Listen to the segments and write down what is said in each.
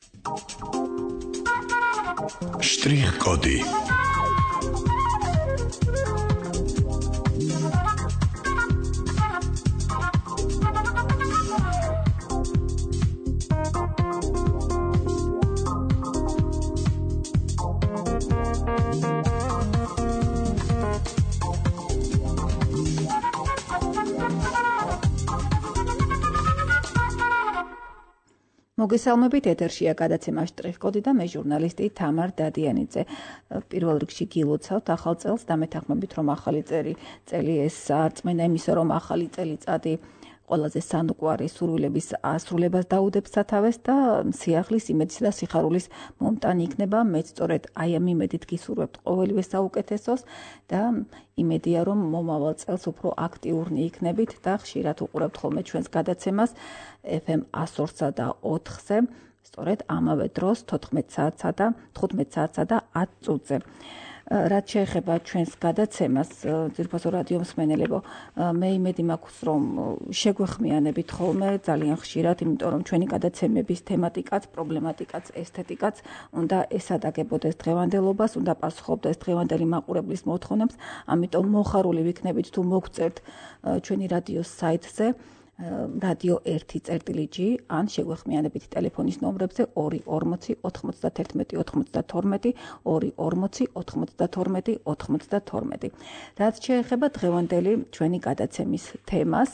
Շտրիխ-կոդի მოგესალმებით ეთერშია გადაცემა შტრიხ-კოდი და მე ჟურნალისტი თამარ დადიანიძე. პირველ რიგში გილოცავთ ახალ წელს და მეთანხმებით რომ ახალი წელი ეს არწმენა იმისა რომ ახალი წელიწადი ყველაზე სანუკვარი სურვილების ასრულებას დაუდებს სათავეს და სიახლის იმედისა და სიხარულის მომტანი იქნება. მეც სწორედ აი ამ იმედით გისურვებთ ყოველივე საუკეთესოს და იმედია რომ მომავალ წელს უფრო აქტიურნი იქნებით და ხშირად უყურებთ ხოლმე ჩვენს გადაცემას FM 102-სა და 4-ზე, სწორედ ამავე დროს 14 საათსა და 15 საათსა და 10 წუთზე. რაც შეეხება ჩვენს გადაცემას, ძირფასო რადიო მსმენელებო, მე იმედი მაქვს, რომ შეგვეხმიანებით ხოლმე ძალიან ხშირად, იმიტომ რომ ჩვენი გადაცემების თემატიკაც, პრობლემატიკაც, ესთეტიკაც უნდა ესადაგებოდეს დღევანდელობას, უნდა პასუხობდეს დღევანდელი მაყურებლის მოთხოვნებს, ამიტომ მოხარული ვიქნებით თუ მოგწერთ ჩვენი რადიოს საიტზე radio 1.g ან შეგვეხმიანებით ტელეფონის ნომრებზე 240 91 92 240 92 92. რაც შეეხება დღევანდელი ჩვენი გადაცემის თემას,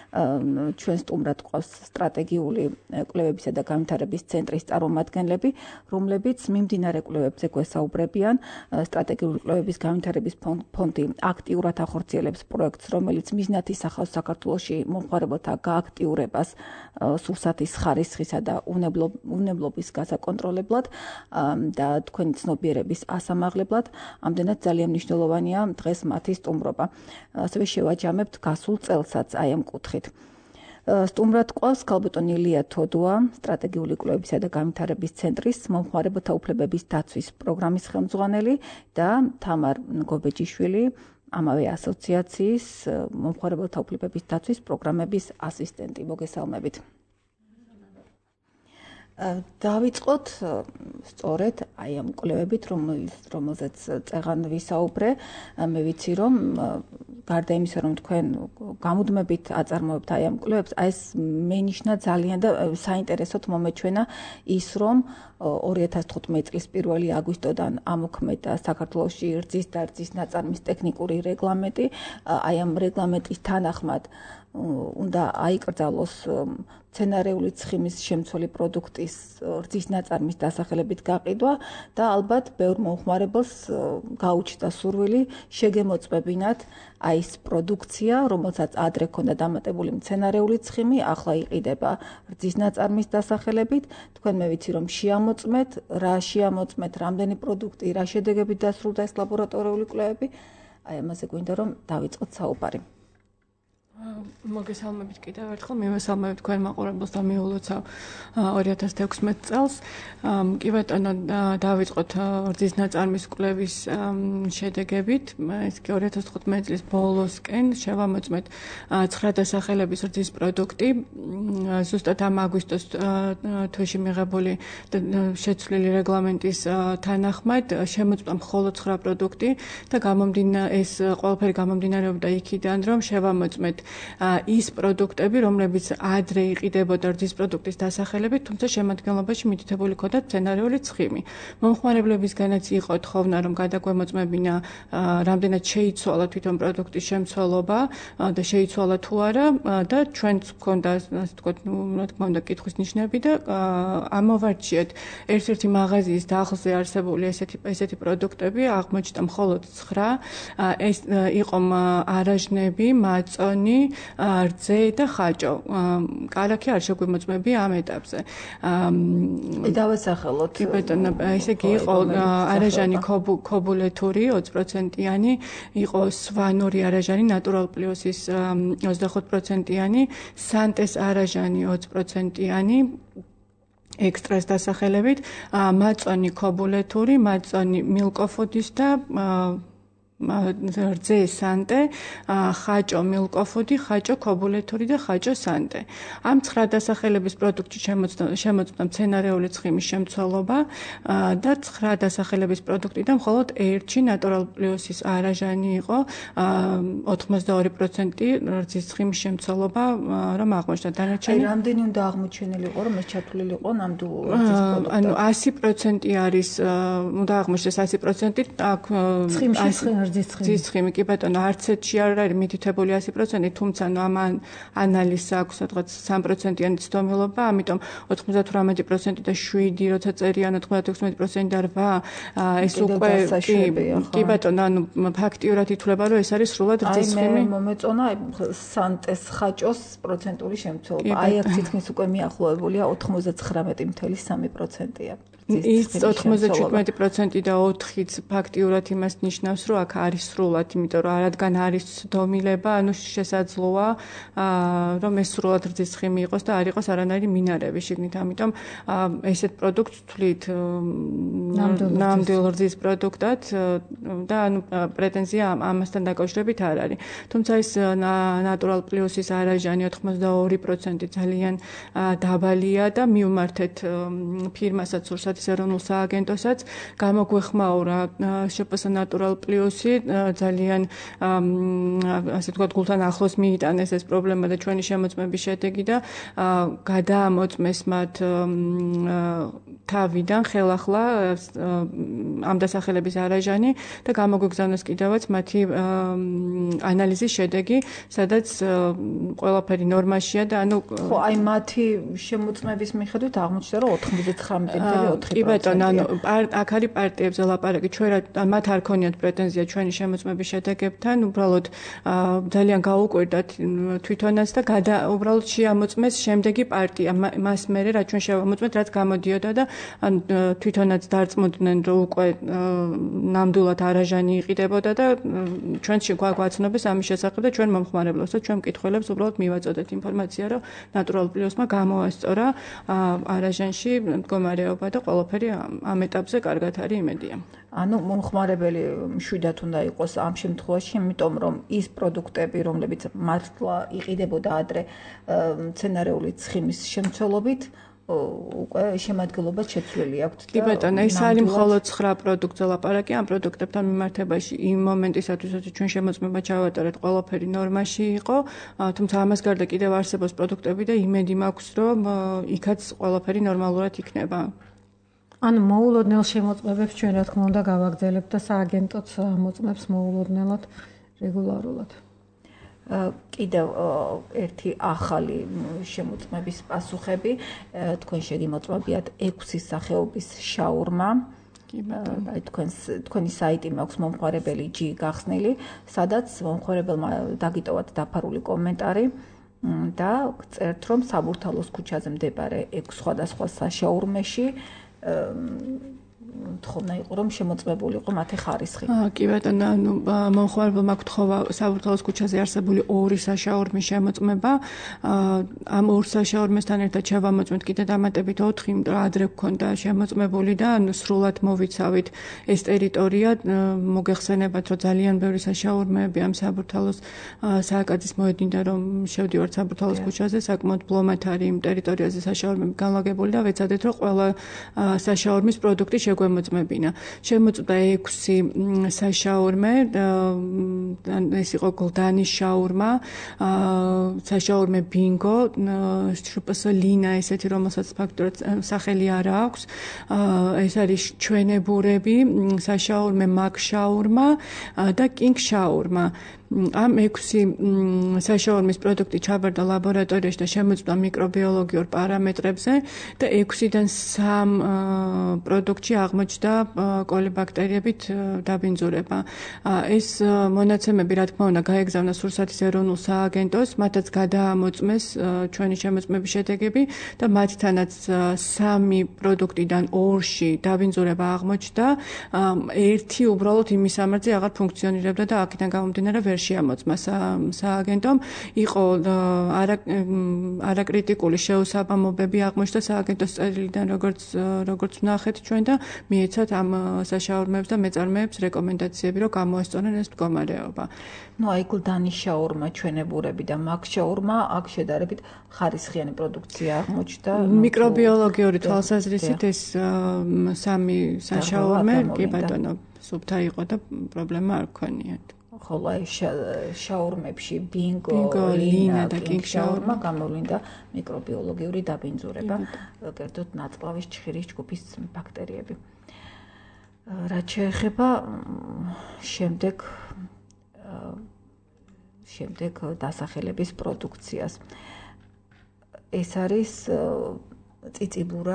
ჩვენ სტუმრად ყავს სტრატეგიული კვლევებისა და განვითარების ცენტრის წარმომადგენლები, რომლებიც მიმდინარე კვლევებზე გვესაუბრებიან. სტრატეგიული კვლევების განვითარების ფონდი აქტიურად ახორციელებს პროექტს, რომელიც მიზნად ისახავს საქართველოში მომხმარებელთა გააქტიურებას სურსათის ხარისხისა და უნებლობის გასაკონტროლებლად და თქვენი ცნობიერების ასამაღლებლად. ამდენად ძალიან მნიშვნელოვანია დღეს მათი სტუმრობა. ასევე შევაჯამებთ გასულ წელსაც აი ამ კუთხით. სტუმრად ყავს ქალბატონი ილია თოდუა, სტრატეგიული კვლევებისა და განვითარების ცენტრის მომხმარებელთა უფლებების დაცვის პროგრამის ხელმძღვანელი და თამარ გობეჯიშვილი, ამავე ასოციაციის მომხმარებელთა უფლებების დაცვის პროგრამების ასისტენტი. მოგესალმებით. დავიწყოთ სწორედ აი ამ კვლევებით, რომელზეც წეღან ვისაუბრე. მე ვიცი რომ გარდა იმისა რომ თქვენ გამუდმებით აწარმოებთ აი ამ კვლევებს, ეს მენიშნა ძალიან და საინტერესოდ მომეჩვენა ის რომ 2015 წლის 1 აგვისტოდან ამოქმედა საქართველოში რძის და რძის ნაწარმის ტექნიკური რეგლამენტი. აი ამ რეგლამენტის თანახმად უნდა აიკრძალოს მცენარეული ცხიმის შემცველი პროდუქტის რძის ნაწარმის დასახელებით გაყიდვა და ალბათ ბევრ მომხმარებელს გაუჩნდა სურვილი შეგემოწმებინათ აი ეს პროდუქცია, რომელსაც ადრე ჰქონდა დამატებული მცენარეული ცხიმი, ახლა იყიდება რძის ნაწარმის დასახელებით. თქვენ მე ვიცი რომ შეამოწმეთ, რა შეამოწმეთ, რამდენი პროდუქტი, რა შედეგებით დასრულდა ეს ლაბორატორიული კვლევები. აი ამაზე გვინდა რომ დავიწყოთ საუბარი. მოგესალმებით კიდევ ერთხელ, მივესალმებით თქვენ მაყურებელს და მიულოცავ 2016 წელს. კი ბატონო, დავიწყოთ რძის ნაწარმის კვლევის შედეგებით. ეს კი 2015 წლის ბოლოსკენ შევამოწმეთ 9 დასახელების რძის პროდუქტი. ზუსტად ამ აგვისტოს თვეში მიღებული შეცვლილი რეგლამენტის თანახმად შემოწმდა მხოლოდ 9 პროდუქტი და ეს ყველაფერი გამომდინარეობდა იქიდან, რომ შევამოწმეთ ის პროდუქტები, რომლებიც ადრე იყიდებოდა რძის პროდუქტის დასახელებით, თუმცა შემადგენლობაში მითითებული ჰქონდა მცენარეული ცხიმი. მომხმარებლებისგანაც იყო თხოვნა, რომ გადაგვემოწმებინა, რამდენად შეიცვალა თვითონ პროდუქტის შემცველობა და შეიცვალა თუ არა და ჩვენც ჰქონდა, ასე ვთქვათ, რა თქმა უნდა, კითხვის ნიშნები და ამოვარჩიეთ ერთ-ერთი მაღაზიის დახლზე არსებული ესეთი პროდუქტები, აღმოჩნდა მხოლოდ 9. ეს იყო არაჟნები, მაწონი, რძე და ხაჭო. კალათი არ შეგვიმოწმებია ამ ეტაპზე. დავასახელოთ. კი ბატონო, ესე იგი იყო არაჟანი ქობულეთური 20%-იანი, იყო სვანური არაჟანი ნატურალ პლუსის 25%-იანი, სანტეს არაჟანი 20%-იანი. ექსტრას დასახელებით, მაწონი ქობულეთური, მაწონი მილკოფუდის და რძე სანტე, ხაჭო მილკოფუდი, ხაჭო ქობულეთური და ხაჭო სანტე. ამ 9 დასახელების პროდუქტში შემოწმდა მცენარეული ცხიმის შემცველობა და 9 დასახელების პროდუქტიდან მხოლოდ ერთი ნატურალ პლუსის არაჟანი იყო 82% რძის ცხიმის შემცველობა რომ აღმოჩნდა. დანარჩენი რამდენი უნდა აღმოჩენილიყო რომ ეს ჩათვლილიყო ნამდვილ რძის პროდუქტად? ანუ 100% არის უნდა აღმოჩნდეს 100% აქ რძის ცხიმი კი ბატონო არც ერთში არ არის მითითებული 100%, თუმცა ამ ანალიზს აქვს სადღაც 3%-იანი ცდომილობა, ამიტომ 98% და 7 როცა წერიან 96% და 8 ეს უკვე კი ბატონო ანუ ფაქტიურად ითვლება რომ ეს არის სრულად რძის ცხიმი. მე მომეწონა სანტეს ხაჭოს პროცენტული შემცველობა. აი აქ თითქმის უკვე მიახლოებულია 99.3%-ია. ის 97% და 4-იც ფაქტიურად იმას ნიშნავს, რომ აქ არის სრულად, იმიტომ რომ რადგან არის ცდომილება, ანუ შესაძლოა რომ ეს სრულად რძის ცხიმი იყოს და არ იყოს არანაირი მინარევი შიგნით. ამიტომ ესეთ პროდუქტს თვლით ნამდვილ რძის პროდუქტად და ანუ პრეტენზია ამასთან დაკავშირებით არ არის. თუმცა ეს ნატურალ პლუსის არაჟანი 82% ძალიან დაბალია და მივმართეთ ფირმასაც სურსათის ეროვნულ სააგენტოსაც გამოგვეხმაურა შპს ნატურალ პლუსი ძალიან ასე ვთქვათ გულთან ახლოს მიიტანეს ეს პრობლემა და ჩვენი შემოწმების შედეგი და გადაამოწმეს მათ თავიდან ხელახლა ამ დასახელების არაჟანი და გამოგვიგზავნეს კიდევაც მათი ანალიზის შედეგი, სადაც ყველაფერი ნორმაშია და ანუ ხო აი მათი შემოწმების მიხედვით აღმოჩნდა რომ 99.4%. კი ბატონო, ანუ აქ არის პარტიებზე ლაპარაკი, ჩვენ მათ არ ქონიათ პრეტენზია ჩვენი შემოწმების შედეგებთან, უბრალოდ ძალიან გაუკვირდათ თვითონაც და უბრალოდ შეამოწმეს შემდეგი პარტია მას მერე რაც ჩვენ შევამოწმეთ, რაც გამოდიოდა და ან თვითონაც დარწმუნდნენ რომ უკვე ნამდვილად არაჟანი იყიდებოდა და ჩვენში გვაცნობის ამის შესახებ და ჩვენ მომხმარებლებს და ჩვენ მკითხველებს უბრალოდ მივაწოდეთ ინფორმაცია რომ ნატურალ პლუსმა გამოასწორა არაჟანში მდგომარეობა და ყველაფერი ამ ეტაპზე კარგად არის იმედია. ანუ მომხმარებელი მშვიდად უნდა იყოს ამ შემთხვევაში, იმიტომ რომ ის პროდუქტები, რომლებიც მართლა იყიდებოდა ადრე მცენარეული ცხიმის შემცველობით უკვე შემადგენლობა შეცვლილი აქვთ და კი ბატონო, ეს არის მხოლოდ 9 პროდუქტზე ლაპარაკი, ამ პროდუქტებთან მიმართებაში იმ მომენტისათვის, როცა ჩვენ შემოწმება ჩავატარეთ, ყველაფერი ნორმაში იყო, თუმცა ამას გარდა კიდევ არსებობს პროდუქტები და იმედი მაქვს, რომ იქაც ყველაფერი ნორმალურად იქნება. ანუ მოულოდნელ შემოწმებებს ჩვენ რა თქმა უნდა გავაგრძელებთ და სააგენტოც მოწმებს მოულოდნელად რეგულარულად. კიდევ ერთი ახალი შემოწმების პასუხები თქვენ შეგიმოწმებიათ 6 სახეობის შაურმა. აი თქვენი საიტი მაქვს მომხმარებელი G გახსნილი, სადაც მომხმარებელმა დაგიტოვათ დაფარული კომენტარი და წერთ რომ საბურთალოს ქუჩაზე მდებარე 6 სხვადასხვა საშაურმეში თხოვნა იყო რომ შემოწმებულიყო მათი ხარისხი. კი ბატონო, ანუ მომხმარებელმა გთხოვა საბურთალოს ქუჩაზე არსებული 2 საშაურმის შემოწმება. ამ 2 საშაურმესთან ერთად შევამოწმეთ კიდე დამატებით 4, იმიტომ რომ ადრე გქონდა შემოწმებული და ანუ სრულად მოვიცავით ეს ტერიტორია. მოგეხსენებათ, რომ ძალიან ბევრი საშაურმეები ამ საბურთალოს სააკაძის მოედინდა, რომ შევდივართ საბურთალოს ქუჩაზე, საკმაოდ ბლომად არის იმ ტერიტორიაზე საშაურმეები განლაგებული და ვეცადეთ, რომ ყველა საშაურმის პროდუქტი შეგვემოწმებინა. შემოწმდა 6 საშაურმე, ეს იყო გლდანის შაურმა, საშაურმე ბინგო, შპს ლინა, ესეთი რომელსაც ფაქტურად სახელი არ აქვს. ეს არის ჩვენებურები, საშაურმე მაგ შაურმა და კინგ შაურმა. ამ 6 საშაურმის პროდუქტი ჩაბარდა ლაბორატორიაში და შემოწმდა მიკრობიოლოგიურ პარამეტრებზე და 6-დან 3 პროდუქტში აღმოჩნდა კოლიბაქტერიებით დაბინძურება. ეს მონაცემები, რა თქმა უნდა, გაეგზავნა სურსათის ეროვნულ სააგენტოს, მათაც გადაამოწმეს ჩვენი შემოწმების შედეგები და მათთანაც 3 პროდუქტიდან 2-ში დაბინძურება აღმოჩნდა. ერთი უბრალოდ იმის სამართზე აღარ ფუნქციონირებდა და აქედან გამომდინარე ვერ შეამოწმა სააგენტომ, იყო არაკრიტიკული შეუსაბამობები აღმოჩნდა სააგენტოს წერილიდან, როგორც ვნახეთ ჩვენ და მიეცათ ამ საშაორმეებს და მეწარმეებს რეკომენდაციები, რომ გამოესწორեն ეს მდგომარეობა. აი გლდანის შაურმა, ჩვენებურები და მაგ შაურმა აქ შედარებით ხარისხიანი პროდუქცია აღმოჩნდა. მიკრობიოლოგიური თვალსაზრისით ეს სამი საშაორმე, კი ბატონო, სუფთა იყო და პრობლემა არ გქონიათ. ხოლო აი შაურმებში ბინგო, ლინა და კინგ შაურმა გამოვლინდა მიკრობიოლოგიური დაბინძურება, კერძოდ ნაწლავის ჩხირის ჯგუფის ბაქტერიები. რაც შეეხება შემდეგ დასახელების პროდუქციას. ეს არის ციციბურა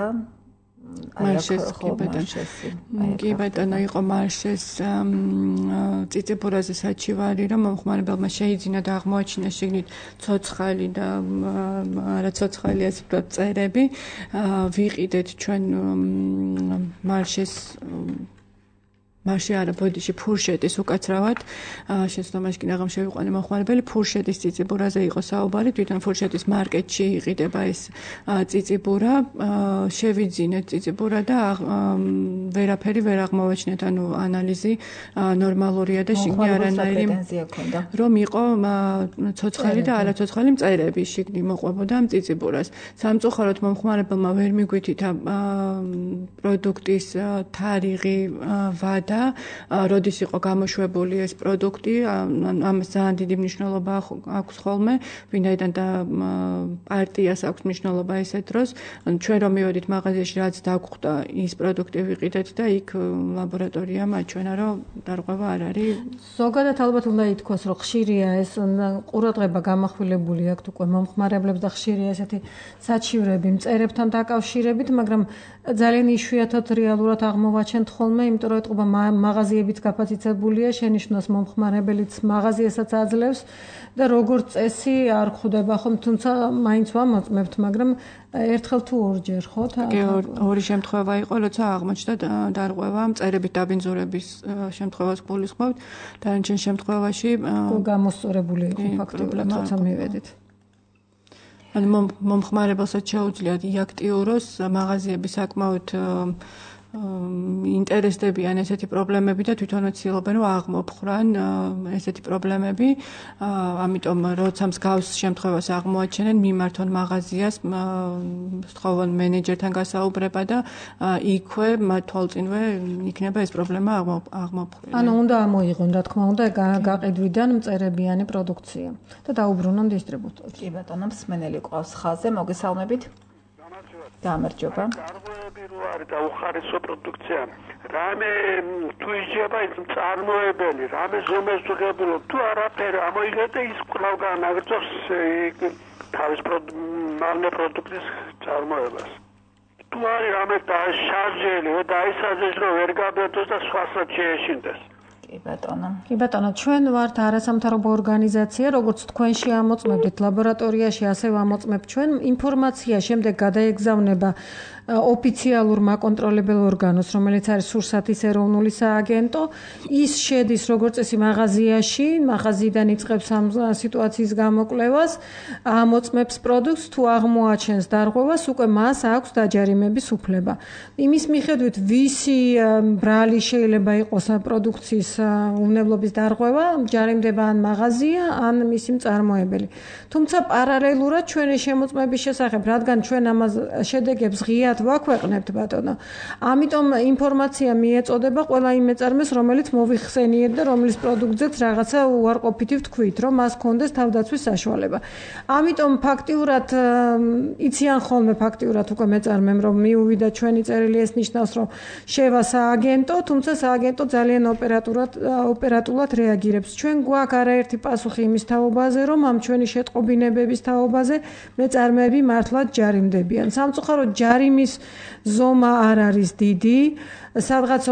კი ბატონო, იყო მარშეს ციციბურაზე საჩივარი, რომ მომხმარებელმა შეიძინა და აღმოაჩინა შიგნით ცოცხალი და არა ცოცხალი ასე ვთქვათ წერები. ვიყიდეთ ჩვენ მარში არა ბოდიში ფურშეტის უკაცრავად შეცდომაში კი რაღამ შევიყვანე მომხმარებელი ფურშეტის ციციბურაზე იყო საუბარი, თვითონ ფურშეტის მარკეტში იყიდება ეს ციციბურა, შევიძინეთ ციციბურა და ვერაფერი ვერ აღმოვაჩინეთ, ანუ ანალიზი ნორმალურია და შიგნი არანაირი რომ იყო ცოცხალი და არაცოცხალი მწერები შიგნი მოყვებოდა ამ ციციბურას. სამწუხაროდ მომხმარებელმა ვერ მიგვითითა პროდუქტის თარიღი, ვადა როდის იყო გამოშვებული ეს პროდუქტი, ამას ძალიან დიდი მნიშვნელობა აქვს ხოლმე, ვინაიდან და პარტიას აქვს მნიშვნელობა ესეთ დროს. ჩვენ რომ მივედით მაღაზიაში, რაც დაგხვდა, ის პროდუქტი ვიყიდეთ და იქ ლაბორატორია მაჩვენა, რომ დარღვევა არ არის. ზოგადად ალბათ უნდა ითქვას, რომ ხშირია ეს ყურადღება გამახვილებული აქვს უკვე მომხმარებლებს და ხშირია ესეთი საჩივრები მწერებთან დაკავშირებით, მაგრამ ძალიან იშვიათად რეალურად აღმოვაჩენთ ხოლმე, იმიტომ რომ ეთყობა მაღაზიებიც გაფაციცებულია, შენიშვნას მომხმარებელიც მაღაზიასაც აძლევს და როგორც წესი არ ხვდება ხომ, თუმცა მაინც ვამოწმებთ, მაგრამ ერთხელ თუ ორჯერ ხო? კი, ორი შემთხვევა იყო, როცა აღმოჩნდა დარღვევა მწერებით დაბინძურების შემთხვევას გულისხმობთ, დანარჩენ შემთხვევაში გამოსწორებული იყო ფაქტობრივად, თორსა მივედით. ანუ მომხმარებელსაც შეუძლია იაქტიუროს მაღაზიები საკმაოდ ინტერესდებიან ესეთი პრობლემები და თვითონაც ცდილობენ რომ აღმოფხრან ესეთი პრობლემები. ამიტომ როცა მსგავს შემთხვევას აღმოაჩენენ, მიმართონ მაღაზიას, სწავლონ მენეჯერთან გასაუბრება და იქვე მათ თვალწინვე იქნება ეს პრობლემა აღმოფხრილი. ანუ უნდა ამოიღონ, რა თქმა უნდა, გაყიდვიდან მწერებიანი პროდუქცია და დაუბრუნონ დისტრიბუტორს. კი ბატონო, მსმენელი ყავს ხაზზე, მოგესალმებით. გამარჯობა. გარღვევები რო არის და უხარისო პროდუქცია, რამე თუ იჭება ის მწარმოებელი, რამე ზომეს უღებულო, თუ არაფერი ამოიღეთ და ის კვლავ განაგრძობს თავის პროდუქტის წარმოებას. თუ არის რამე შარჟელი და ისაზეს რომ ვერ გაბედოს და სხვასაც შეეშინდეს. კი ბატონო, ჩვენ ვართ არასამთავრობო ორგანიზაცია, როგორც თქვენში ამოწმებთ ლაბორატორიაში, ასევე ამოწმებთ ჩვენ ინფორმაცია შემდეგ გადაეგზავნება ოფიციალურ მაკონტროლებელ ორგანოს, რომელიც არის სურსათის ეროვნული სააგენტო. ის შედის როგორც წესი მაღაზიაში, მაღაზიიდან იწყებს ამ სიტუაციის გამოკვლევას, ამოწმებს პროდუქტს, თუ აღმოაჩენს დარღვევას, უკვე მას აქვს დაჯარიმების უფლება. იმის მიხედვით, ვისი ბრალი შეიძლება იყოს პროდუქციის უვნებლობის დარღვევა, ჯარიმდება ან მაღაზია, ან მისი მწარმოებელი. თუმცა პარალელურად ჩვენი შემოწმების შესახებ, რადგან ჩვენ ამას შედეგებს ღიად ვაქვეყნებთ ბატონო. ამიტომ ინფორმაცია მიეწოდება ყველა იმ მეწარმეს, რომელიც მოვიხსენიეთ და რომლის პროდუქტზეც რაღაცა უარყოფითი ვთქვით, რომ მას კონდეს თავდაცვის საშუალება. ამიტომ ფაქტიურად იციან ხოლმე ფაქტიურად უკვე მეწარმემ, რომ მიუვიდა ჩვენი წერილი, ეს ნიშნავს, რომ შევა სააგენტო, თუმცა სააგენტო ძალიან ოპერატულად რეაგირებს. ჩვენ გვაქვს არაერთი პასუხი იმის თაობაზე, რომ ამ ჩვენი შეტყობინებების თაობაზე მეწარმეები მართლაც ჯარიმდებიან. სამწუხაროდ ჯარიმის ზომა არ არის დიდი, სადღაც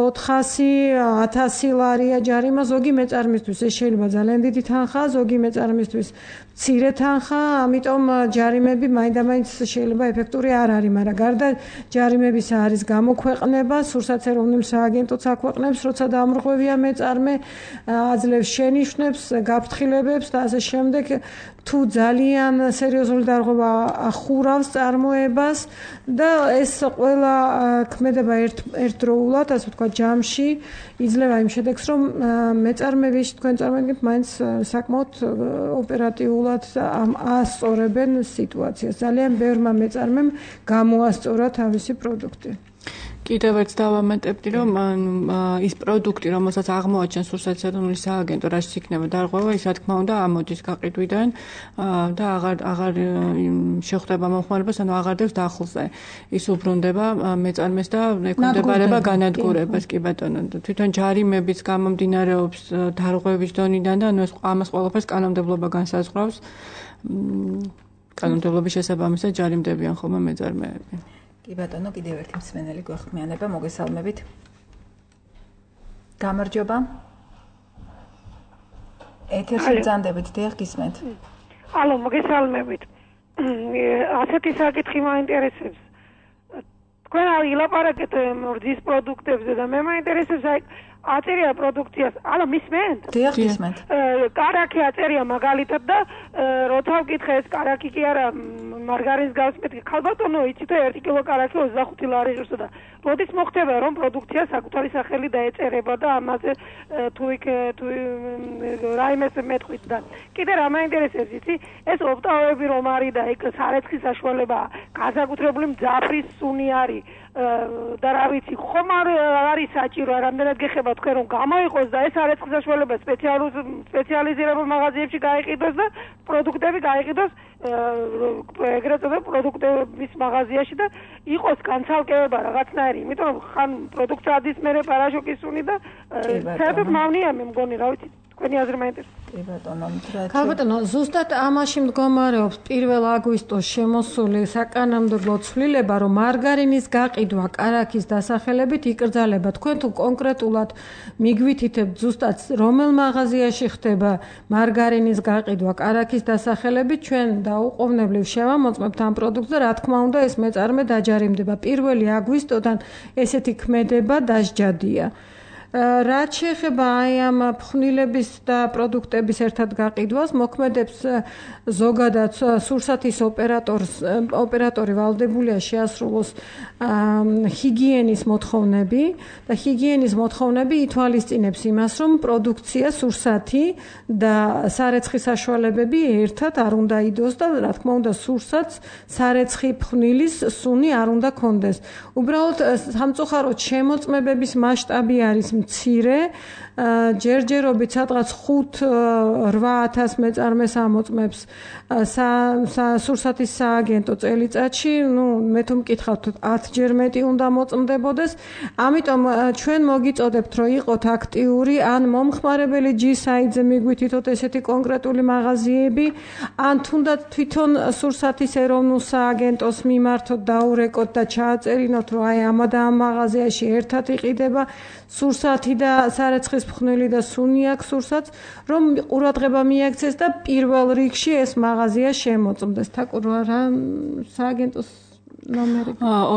400-1000 ლარია ჯარიმა ზოგი მეწარმისთვის. ეს შეიძლება ძალიან დიდი თანხაა, ზოგი მეწარმისთვის მცირე თანხა, ამიტომ ჯარიმები მაინდამაინც შეიძლება ეფექტური არ არის, მაგრამ გარდა ჯარიმების არის გამოქვეყნება, სურსათ ეროვნულ სააგენტოც აქვეყნებს, როცა დამრღვევია მეწარმე, აძლევს შენიშვნებს, გაფრთხილებებს და ასე შემდეგ. თუ ძალიან სერიოზული დარღვევა ახურავს წარმოებას და ეს ყველა ქმედება ერთდროულად, ასე ვთქვათ, ჯამში იძლევა იმ შედეგს, რომ მეწარმეები, თქვენ წარმოიდგინეთ, მაინც საკმაოდ ოპერატიულად ასწორებენ სიტუაციას. ძალიან ბევრმა მეწარმემ გამოასწორა თავისი პროდუქტი. კიდევ ერთ დავამატებდი, რომ ის პროდუქტი, რომელსაც აღმოაჩენს სურსათის ეროვნული სააგენტო, რაც იქნება დარღვევა, ის რა თქმა უნდა ამოდის გაყიდვიდან და აღარ შეხვდება მომხმარებას, ანუ აღარ დევს დახულზე. ის უბრუნდება მეწარმეს და ექვემდებარება განადგურებას, კი ბატონო. თვითონ ჯარიმებიც გამომდინარეობს დარღვევის დონიდან და ანუ ეს ამას ყველაფერს კანონმდებლობა განსაზღვრავს. კანონმდებლობის შესაბამისად ჯარიმდებიან ხოლმე მეწარმეები. კი ბატონო, კიდევ ერთი მსმენელი გვეხმიანება, მოგესალმებით. გამარჯობა. ეთერში ბრძანდებით, დიახ, გისმენთ. ალო, მოგესალმებით. ასეთი საკითხი მაინტერესებს. თქვენ ილაპარაკეთ რძის პროდუქტებზე და მე მაინტერესებს აი აწერია პროდუქციას. ალო, მისმენთ? დიახ, გისმენთ. კარაქი აწერია მაგალითად და როცა ვკითხე ეს კარაქი კი არა მარგარინს გავს მეთქი. ხალბატონო, იცით 1 კილო კარაქი 25 ლარი ღირსო და როდის მოხდება რომ პროდუქცია საკუთარი სახელი დაეწერება და ამაზე თუ რაიმეს მეტყვით და კიდე რა მაინტერესებს იცი ეს ოპტაოები რომ არის და ეგ სარეცხის საშუალება განსაკუთრებული მძაფრის სუნი არის და რა ვიცი ხომ არის საჭირო რამდენად გეხება თქვენ რომ გამოიყოს და ეს სარეცხის საშუალება სპეციალიზირებულ მაღაზიებში გაიყიდოს და პროდუქტები გაიყიდოს ეგრეთ წოდებულ პროდუქტების მაღაზიაში და იყოს განცალკევება რაღაცნაირი იმიტომ რომ ხან პროდუქტს ადის მერე პარაშოკის სუნი და საერთოდ მავნია მე მგონი რა ვიცი თქვენი აზრი მაინტერესებს. კი ბატონო, ხალბატონო, ზუსტად ამაში მდგომარეობს 1 აგვისტოს შემოსული საკანონმდებლო ცვლილება, რომ მარგარინის გაყიდვა კარაქის დასახელებით იკრძალება. თქვენ თუ კონკრეტულად მიგვითითებთ ზუსტად რომელ მაღაზიაში ხდება მარგარინის გაყიდვა კარაქის დასახელებით, ჩვენ დაუყოვნებლივ შევამოწმებთ ამ პროდუქტს და რა თქმა უნდა ეს მეწარმე დაჯარიმდება. 1 აგვისტოდან ესეთი ქმედება დასჯადია. რაც შეეხება აი ამ ფხვნილების და პროდუქტების ერთად გაყიდვას, მოქმედებს ზოგადად სურსათის ოპერატორი ვალდებულია შეასრულოს ჰიგიენის მოთხოვნები და ჰიგიენის მოთხოვნები ითვალისწინებს იმას, რომ პროდუქცია სურსათი და სარეცხი საშუალებები ერთად არ უნდა იდოს და რა თქმა უნდა სურსათს სარეცხი ფხვნილის სუნი არ უნდა კონდეს. უბრალოდ სამწუხაროდ შემოწმებების მასშტაბი არის მცირე, ჯერჯერობით სადღაც 5-8,000 მეწარმეს ამოწმებს სურსათის სააგენტო წელიწადში, მე თუ მკითხავთ 10-ჯერ მეტი უნდა მოწმდებოდეს, ამიტომ ჩვენ მოგიწოდებთ, რომ იყოთ აქტიური, ან მომხმარებელი G-site-ზე მიგვითითოთ ესეთი კონკრეტული მაღაზიები, ან თუნდაც თვითონ სურსათის ეროვნულ სააგენტოს მიმართოთ, დაურეკოთ და ჩააწერინოთ, რომ აი ამ და ამ მაღაზიაში ერთად იყიდება სურსათი და სარეცხის ფხვნილი და სუნი აქვს სურსათს, რომ ყურადღება მიაქცეს და პირველ რიგში ეს მაღაზია შემოწმდეს. თაკურვა რა სააგენტოს ნომერი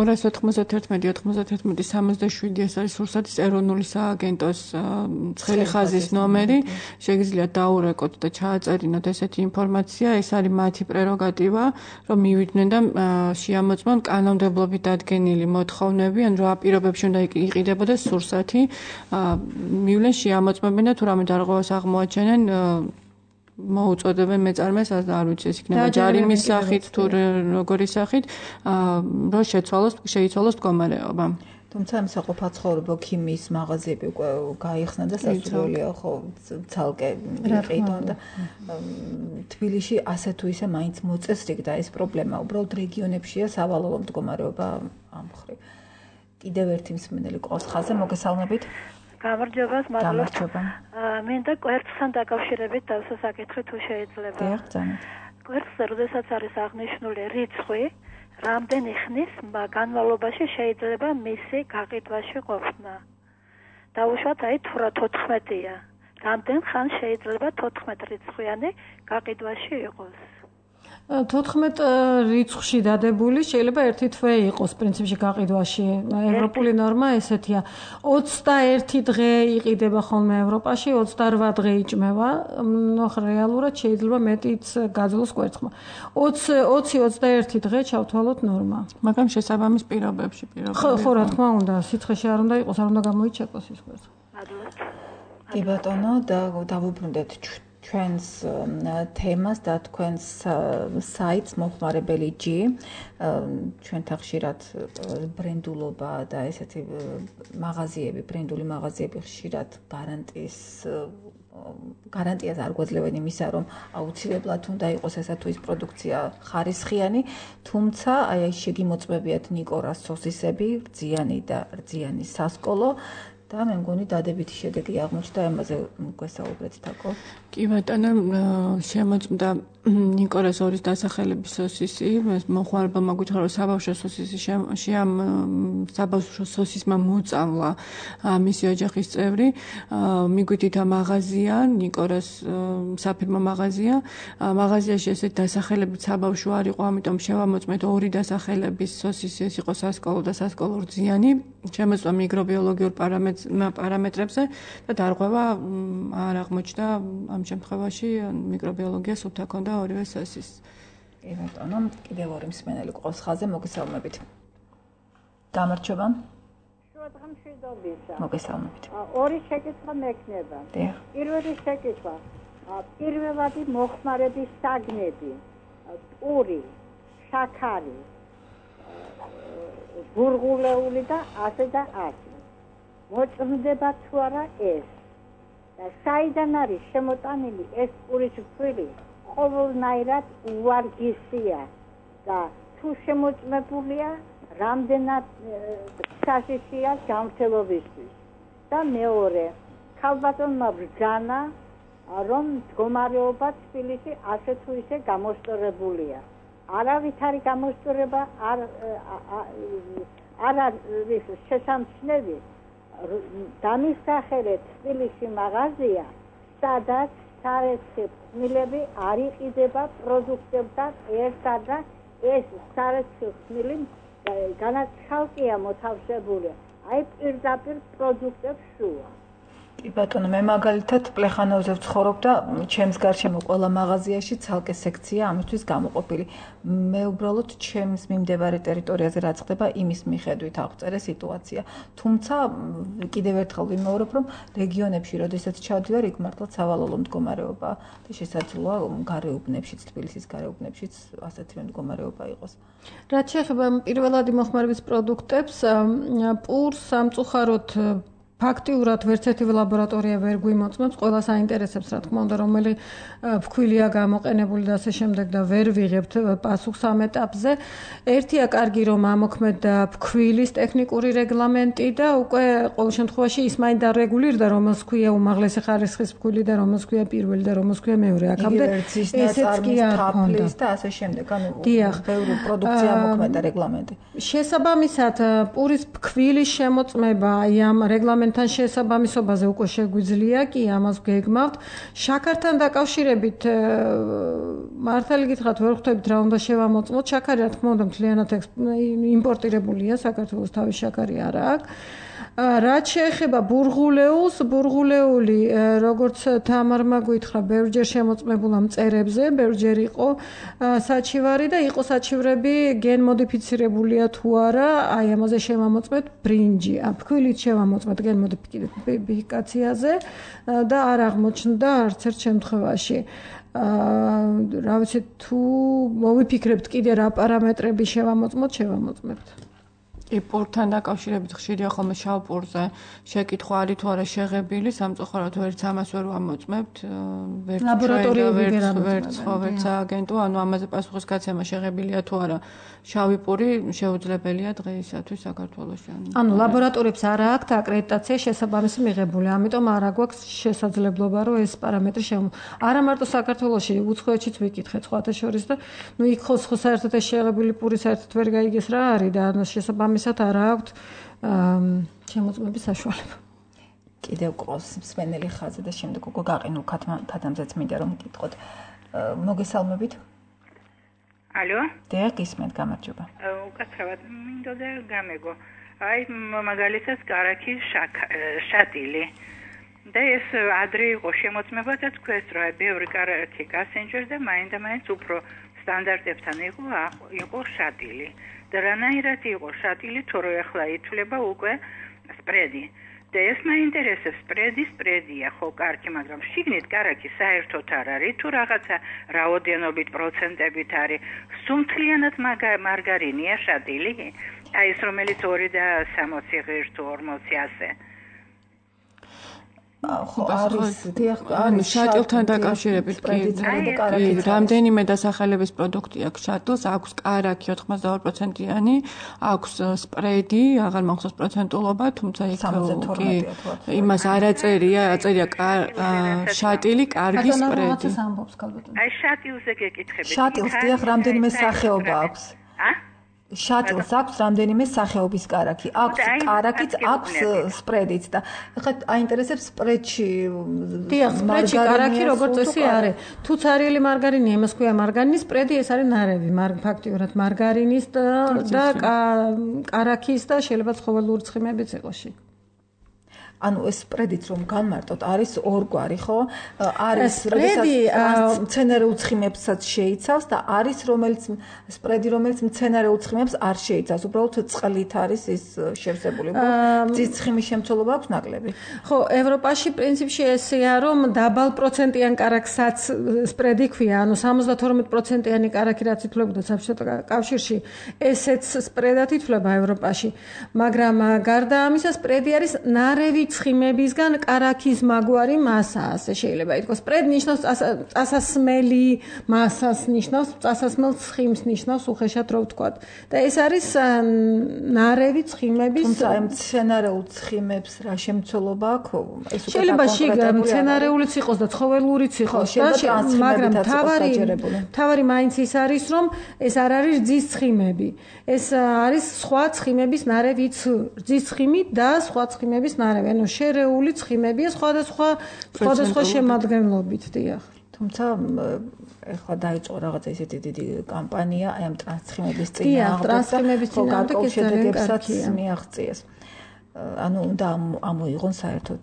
291-91-77 ეს არის სურსათის ეროვნული სააგენტოს ცხელი ხაზის ნომერი. შეგიძლიათ დაურეკოთ და ჩააწერინოთ ესეთი ინფორმაცია. ეს არის მათი პრეროგატივა, რომ მივიდნენ და შეამოწმონ კანონმდებლობით დადგენილი მოთხოვნები, ან რა პირობებში უნდა იყიდებოდეს სურსათი. მივლენ შეამოწმებენ და თუ რამე დარღვევას აღმოაჩენენ მოუწოდებენ მეწარმეს, არ ვიცი ეს იქნება ჯარიმის სახით თუ როგორი სახით, რომ შეიცვალოს მდგომარეობა. თუმცა ამ საყოფაცხოვრებო ქიმიის მაღაზიები უკვე გაიხსნა და სასურველია ხო ცალკე იყიდონ და თბილისში ასე თუ ისე მაინც მოწესრიგ და ეს პრობლემა უბრალოდ რეგიონებშია სავალალო მდგომარეობა ამ მხრივ. კიდევ ერთი მსმენელი ყავს ხაზზე, მოგესალმებით. გამარჯობა, მადლობა. მინდა კვერცხთან დაკავშირებით დავსასაკითხი თუ შეიძლება. დიახ, ბრძანეთ. კვერცხზე, როდესაც არის აღნიშნული რიცხვი, რამდენი ხნის განმავლობაში შეიძლება მისი გაყიდვაში ყოფნა. დაუშვათ, აი თუ რა 14-ია. რამდენ ხანს შეიძლება 14 რიცხვიანი გაყიდვაში იყოს? 14 რიცხვში დადებული შეიძლება ერთი თვე იყოს პრინციპში გაყიდვაში. ევროპული ნორმა ესეთია. 21 დღე იყიდება ხოლმე ევროპაში, 28 დღე იჭმევა. რეალურად შეიძლება მეტიც გაძლოს კვერცხმა. 20-21 დღე ჩავთვალოთ ნორმა. მაგრამ შესაბამის პირობებში. ხო, რა თქმა უნდა, სიცხეში არ უნდა იყოს, არ უნდა გამოიჩეკოს ის კვერცხი. კი ბატონო, დავუბრუნდეთ ჩვენს თემას და თქვენს საიტს მოხმარებელი G. ჩვენთან ხშირად ბრენდულობა და ესეთი მაღაზიები, ბრენდული მაღაზიები ხშირად გარანტიას არ გვაძლევენ იმისა, რომ აუცილებლად უნდა იყოს ესა თუ ის პროდუქცია ხარისხიანი, თუმცა აი შეგიმოწმებიათ ნიკორას სოსისები, რძიანი და რძიანი სასკოლო და მე მგონი დადებითი შედეგი აღმოჩნდა, ამაზე გვესაუბრეთ თაკო. კი ბატონო, შემოწმდა ნიკორას ორის დასახელების სოსისი, მოხმარებელმა გვითხარა, რომ საბავშვო სოსისი საბავშვო სოსისმა მოწამლა მისი ოჯახის წევრი. მიგვიდით მაღაზია, ნიკორას საფირმო მაღაზია. მაღაზიაში ესეთ დასახელებით საბავშვო არ იყო, ამიტომ შევამოწმეთ ორი დასახელების სოსისი, ეს იყო სასკოლო და სასკოლო რძიანი. შემოწმა მიკრობიოლოგიურ პარამეტრებზე და დარღვევა არ აღმოჩნდა ამ შემთხვევაში მიკრობიოლოგია სუფთა ქონდა ორივე სოსის. კი ბატონო, კიდევ ორი მსმენელი ყავს ხაზზე, მოგესალმებით. გამარჯობა. შევადღამშვიდობისა. მოგესალმებით. ორი შეკითხვა მექნება. პირველი შეკითხვა. პირველადი მოხმარების საგნები, პური, შაქარი, ბურღულეული და ასე და ასე. მოწმდება თუ არა ეს? და საიდან არის შემოტანილი ეს პურის ფქვილი? ყოველნაირად უვარგისია და თუ შემოწმებულია, რამდენად საშიშია ჯანმრთელობისთვის. და მეორე, ქალბატონმა ბრძანა, რომ მდგომარეობა თბილისში ასე თუ ისე გამოსწორებულია. არავითარი გამოსწორება არ არის შესამჩნევი. დამისახელეთ თბილისში მაღაზია, სადაც სარეცხი ხმილები არ იყიდება პროდუქტებთან ერთად და ეს სარეცხი ხმილი განაცხადია მოთავსებული. აი პირდაპირ პროდუქტებს შუა. კი ბატონო, მე მაგალითად პლეხანოვზე ვცხოვრობ და ჩემს გარშემო ყველა მაღაზიაში ცალკე სექცია ამისთვის გამოყოფილი. მე უბრალოდ ჩემს მიმდებარე ტერიტორიაზე რაც ხდება, იმის მიხედვით აღწერე სიტუაცია. თუმცა კიდევ ერთხელ ვიმეორებ, რომ რეგიონებში, როდესაც ჩავდივარ, იქ მართლაც სავალალო მდგომარეობაა და შესაძლოა გარეუბნებშიც, თბილისის გარეუბნებშიც ასეთივე მდგომარეობა იყოს. რაც შეეხება პირველადი მოხმარების პროდუქტებს, პურს სამწუხაროდ ფაქტიურად ვერც ერთი ლაბორატორია ვერ გვიმოწმებს, ყველა საინტერესებს, რა თქმა უნდა, რომელი ფქვილია გამოყენებული და ასე შემდეგ და ვერ ვიღებთ პასუხს ამ ეტაპზე. ერთია კარგი რომ ამოქმედა ფქვილის ტექნიკური რეგლამენტი და უკვე ყოველ შემთხვევაში ის მაინც დარეგულირდა, რომელს ქვია უმაღლესი ხარისხის ფქვილი და რომელს ქვია პირველი და რომელს ქვია მეორე. აქამდე ესეც კი არ ქონდა და ასე შემდეგ, ანუ ბევრი პროდუქცია ამოქმედა რეგლამენტი. შესაბამისად, პურის ფქვილის შემოწმება აი ამ რეგლამენტ თან შესაბამისობაზე უკვე შეგვიძლია, კი ამას გეგმავთ. შაქართან დაკავშირებით მართალი გითხრათ, ვერ ხვდებით რა უნდა შევამოწმოთ. შაქარი რა თქმა უნდა მთლიანად იმპორტირებულია, საქართველოს თავის შაქარი არა აქვს. რაც შეეხება ბურღულეულს, ბურღულეული, როგორც თამარმა გითხრა, ბევრჯერ შემოწმებულა მწერებზე, ბევრჯერ იყო საჩივარი და იყო საჩივრები გენმოდიფიცირებულია თუ არა, აი ამაზე შევამოწმეთ ბრინჯი. ფქვილით შევამოწმეთ გენმოდიფიკაციაზე და არ აღმოჩნდა არც ერთ შემთხვევაში. რა ვიცი, თუ მოვიფიქრებთ კიდე რა პარამეტრები შევამოწმებთ. პურთან დაკავშირებით ხშირია ხოლმე შავ პურზე შეკითხვა არის თუ არა შეღებილი, სამწუხაროდ ვერც ამას ვერ ვამოწმებთ, ვერც აგენტო, ანუ ამაზე პასუხისგაცემა შეღებილია თუ არა შავი პური შეუძლებელია დღეისათვის საქართველოში. ანუ ლაბორატორიებს არ აქვთ აკრედიტაცია შესაბამისი მიღებული, ამიტომ არ აგვაქვს შესაძლებლობა, რომ ეს პარამეტრი არა მარტო საქართველოში, უცხოეთშიც ვიკითხეთ სხვათა შორის და ნუ იქ ხო საერთოდ ეს შეღებილი პური საერთოდ ვერ გაიგეს რა არის და შესაბამისად არ აქვთ შემოწმების საშუალება. კიდევ ყავს მსმენელი ხაზი და შემდეგ უკვე გაყინულ ქათამზეც მინდა რომ გითხოთ. მოგესალმებით. ალო? დიახ, გისმენთ, გამარჯობა. უკაცრავად მინდოდა გამეგო. აი მაგალითად კარაქის შატილი. და ეს ადრე იყო შემოწმება და თქვენს რომ აი ბევრი კარაქი გასენჯერ და მაინდა-მაინც უფრო სტანდარტებთან იყო შატილი. და რანაირად იყო შატილი, თორე ახლა ითვლება უკვე სპრედი. და ეს მაინტერესებს, სპრედია, ხო, კარგი, მაგრამ შიგნით კარაქი საერთოდ არ არის, თუ რაღაცა რაოდენობით პროცენტებით არის. სუმთლიანად მარგარინია შატილი, აი ეს რომელიც 2.60 ღირს 40 ასე. ხო, არის შატილთან დაკავშირებით რამდენიმე დასახელების პროდუქტი აქვს შატილს, აქვს კარაქი 82%-იანი, აქვს სპრედი, აღარ მახსოვს პროცენტულობა, თუმცა იქ კი იმას არ აწერია შატილი, კარგი სპრედი. აი შატილზე გეკითხები. შატილს დიახ, რამდენიმე სახეობა აქვს. შატილს აქვს რამდენიმე სახეობის კარაქი. აქვს კარაქიც, აქვს სპრედიც და ხა აინტერესებს სპრედში. დიახ, სპრედში კარაქი როგორც წესი არის. თუ ცარიელი მარგარინია, იმას ქვია მარგარინის სპრედი, ეს არის ნარევი, ფაქტიურად მარგარინის და კარაქის და შეიძლება ცხოველური ცხიმებიც იყოს შიგ. ანუ ეს სპრედიც რომ განმარტოთ არის ორგვარი, ხო? არის როდესაც მცენარეულ ცხიმებსაც შეიცავს და არის სპრედი რომელიც მცენარეულ ცხიმებს არ შეიცავს, უბრალოდ წყლით არის ის შევსებული. ძის ცხიმის შემცველობა აქვს ნაკლები. ხო, ევროპაში პრინციპში ესეა, რომ დაბალ პროცენტიან კარაქსაც სპრედი ქვია, ანუ 72%-იანი კარაქი რაც ითვლებოდა საბჭოთა კავშირში, ესეც სპრედად ითვლება ევროპაში. მაგრამ გარდა ამისა, სპრედი არის ნარევი ცხიმებისგან კარაქის მაგვარი მასა, ასე შეიძლება ითქვას. სპრედი ნიშნავს წასასმელი მასას ნიშნავს, წასასმელ ცხიმს ნიშნავს, უხეშად რო ვთქვათ. და ეს არის ნარევი ცხიმების. თუმცა მცენარეულ ცხიმებს რა შემცველობა აქვს? შეიძლება მცენარეულიც იყოს და ცხოველურიც იყოს, მაგრამ თავარი მაინც ის არის, რომ ეს არ არის რძის ცხიმები. ეს არის სხვა ცხიმების ნარევი, რძის ცხიმი და სხვა ცხიმების ნარევი. ანუ შერეული ცხიმებია სხვადასხვა შემადგენლობით, დიახ. თუმცა ეხლა დაიწყო რაღაცა ისეთი დიდი კამპანია აი ამ ტრანსცხიმების წინააღმდეგ. ტრანსცხიმების წინააღმდეგ ეს ძალიან კარგია. მიაღწიეს. ანუ უნდა ამოიღონ საერთოდ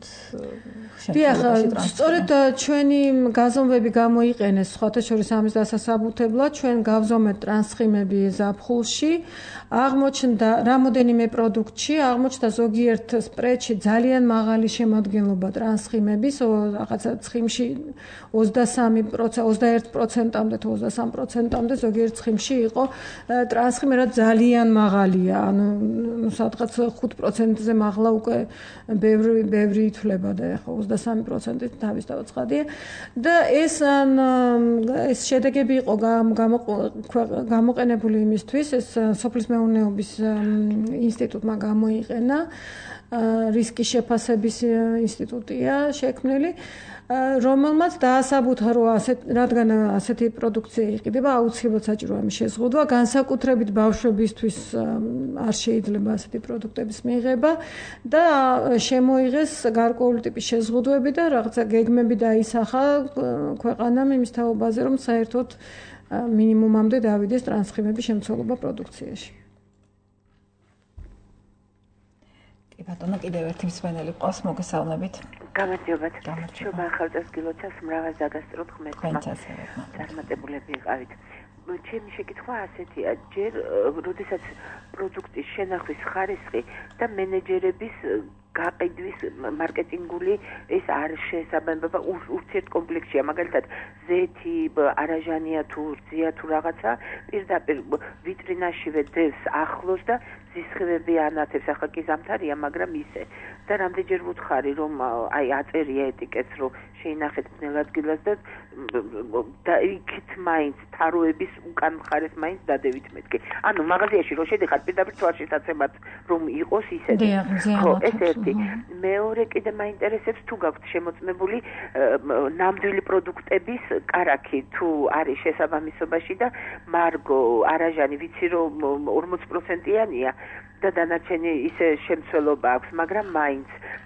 დიახ, სწორედ ჩვენი გაზომვები გამოიყენეს სხვათა შორის ამის დასასაბუთებლად, ჩვენ გავზომეთ ტრანსცხიმები ზაფხულში, აღმოჩნდა რამოდენიმე პროდუქტში, აღმოჩნდა ზოგიერთ სპრედში ძალიან მაღალი შემადგენლობა ტრანსცხიმების, რაღაცა ცხიმში 21%-ამდე თუ 23%-ამდე ზოგიერთ ცხიმში იყო ტრანსცხიმი, რაც ძალიან მაღალია, ანუ სადღაც 5%-ზე მაღლა უკვე ბევრი ითვლება და ახლა 23%-ით თავისთავად ცხადია და ეს შედეგები იყო გამოყენებული იმისთვის, ეს სოფლის მეურნეობის ინსტიტუტმა გამოიყენა, რისკის შეფასების ინსტიტუტია შექმნილი, რომელმაც დაასაბუთა, რომ რადგან ასეთი პროდუქცია იყიდება, აუცილებლად საჭიროა მის შეზღუდვა, განსაკუთრებით ბავშვებისთვის არ შეიძლება ასეთი პროდუქტების მიღება და შემოიღეს გარკვეული ტიპის შეზღუდვები და რაღაცა გეგმები დაისახა ქვეყანამ იმის თაობაზე, რომ საერთოდ მინიმუმამდე დავიდეს ტრანსცხიმების შემცველობა პროდუქციაში. ბატონო, კიდევ ერთი მსმენელი ყავს, მოგესალმებით. გამარჯობათ. შობა ახალწესგილოცას მრავალ დაგასწროთ ხმეთმა. წარმატებულები იყავით. ჩემი შეკითხვა ასეთია, ჯერ როდესაც პროდუქტის შენახვის ხარისხი და მენეჯერების გაყიდვის მარკეტინგული ეს არ შესაბამება ურთიერთ კომპლექსია, მაგალითად ზეთი, არაჟანია თუ რძია თუ რაღაცა პირდაპირ ვიტრინაშივე დევს ახლოს და ზისხივები ანათებს, ახლა კი ზამთარია, მაგრამ ისე და რამდენჯერ ვუთხარი, რომ აი აწერია ეტიკეტს, რომ შეინახეთ ბნელ ადგილას და იქით მაინც თაროების უკან მხარეს მაინც დადევით მეთქი. ანუ მაღაზიაში რო შედიხარ პირდაპირ თვალშისაცემად რომ იყოს ისეთი. ხო, ეს ერთი. მეორე კიდე მაინტერესებს თუ გაქვთ შემოწმებული ნამდვილი პროდუქტების კარაქი თუ არის შესაბამისობაში და მარგო არაჟანი ვიცი რომ 40%-იანია და დანარჩენი ისე შემცველობა აქვს, მაგრამ მაინც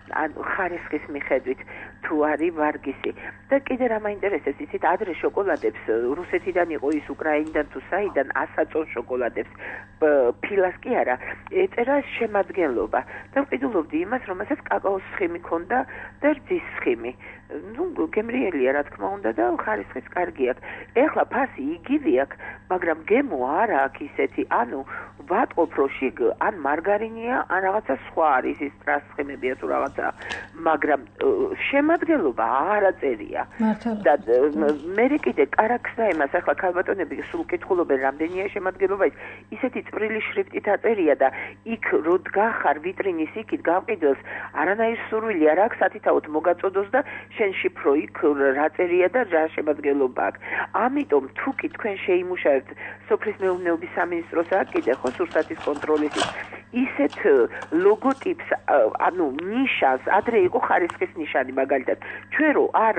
ან ხარისხის მიხედვით თუ არის ვარგისი. და კიდე რა მაინტერესებს, იცით, ადრე შოკოლადებს რუსეთიდან იყო ის უკრაინიდან თუ საიდან ასაწონ შოკოლადებს. ფილას კი არა, ეწერა შემადგენლობა. და ვყიდულობდი იმას, რომელსაც კაკაოს ცხიმი ქონდა და რძის ცხიმი. გემრიელია რა თქმა უნდა და ხარისხიც კარგი აქვს. ეხლა ფასი იგივე აქვს, მაგრამ გემო არა აქვს ისეთი, ანუ ვატყობ რომ შიგ ან მარგარინია, ან რაღაცა სხვა არის ის ტრანსცხიმებია თუ რაღაცა, მაგრამ შემადგენლობა აღარა წერია. და მე კიდე კარაქსა იმას ახლა ქალბატონები სულ კითხულობენ რამდენია შემადგენლობა, ისეთი წვრილი შრიფტით აწერია და იქ რო დგახარ ვიტრინის იქით გავყიდოს, არანაირი სურვილი არ აქვს სათითაოდ მოგაწოდოს და შენ შიფრო იქ რა წერია და რა შემადგენლობა აქვს. ამიტომ თუ კი თქვენ შეიმუშავებთ სოფლის მეურნეობის სამინისტროს კიდე ხო სურსათის კონტროლის ისეთ ლოგოტიპს, ანუ ნიშანს, ადრე იყო ხარისხის ნიშანი მაგალითად. ჩვენ რო არ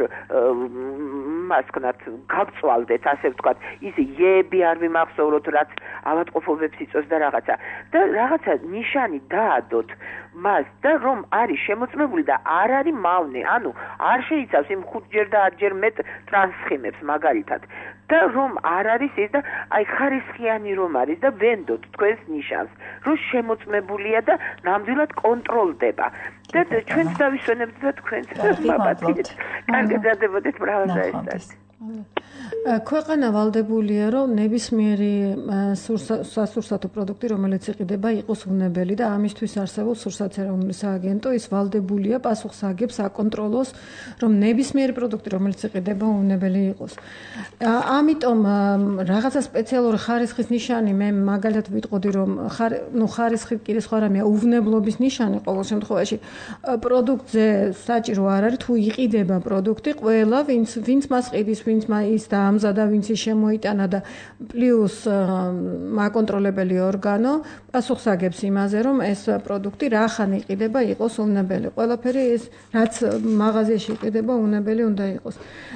მას ვქნათ, გავწვალდეთ, ასე ვთქვათ, ის იები არ ვიმახსოვროთ, რაც ავადმყოფობებს იწვევს და რაღაცა. და რაღაცა ნიშანი დაადოთ მას და რომ არის შემოწმებული და არ არის მავნე, ანუ არ შეიცავს იმ 5-ჯერ და 10-ჯერ მეტ ტრანსხიმებს მაგალითად. და რომ არ არის ის და აი ხარისხიანი რომ არის და ვენდოთ თქვენს ნიშანს, რომ შემოწმებულია და ნამდვილად კონტროლდება. და ჩვენც დავისვენებთ და თქვენც მოგწოდეთ. კარგად დადებოდეთ, მრავალდაესწრეთ. ქვეყანა ვალდებულია, რომ ნებისმიერი სასურსათო პროდუქტი, რომელიც იყიდება, იყოს უნებელი და ამისთვის არსებობს სურსათეროვნული სააგენტო, ის ვალდებულია პასუხს აგებს, აკონტროლოს, რომ ნებისმიერი პროდუქტი, რომელიც იყიდება, უნებელი იყოს. ამიტომ რაღაცა სპეციალური ხარისხის ნიშანი, მე მაგალითად ვიტყოდი, რომ ხარისხი კიდე სხვა რამეა, უვნებლობის ნიშანი ყოველ შემთხვევაში პროდუქტზე საჭირო არ არის, თუ იყიდება პროდუქტი, ყველა ვინც მას ყიდის, ვინც ის დაამზადა, ვინც ის შემოიტანა და პლუს მაკონტროლებელი ორგანო პასუხს აგებს იმაზე, რომ ეს პროდუქტი რახან იყიდება, იყოს უნებელი. ყველაფერი ეს რაც მაღაზიაში იყიდება, უნებელი უნდა იყოს.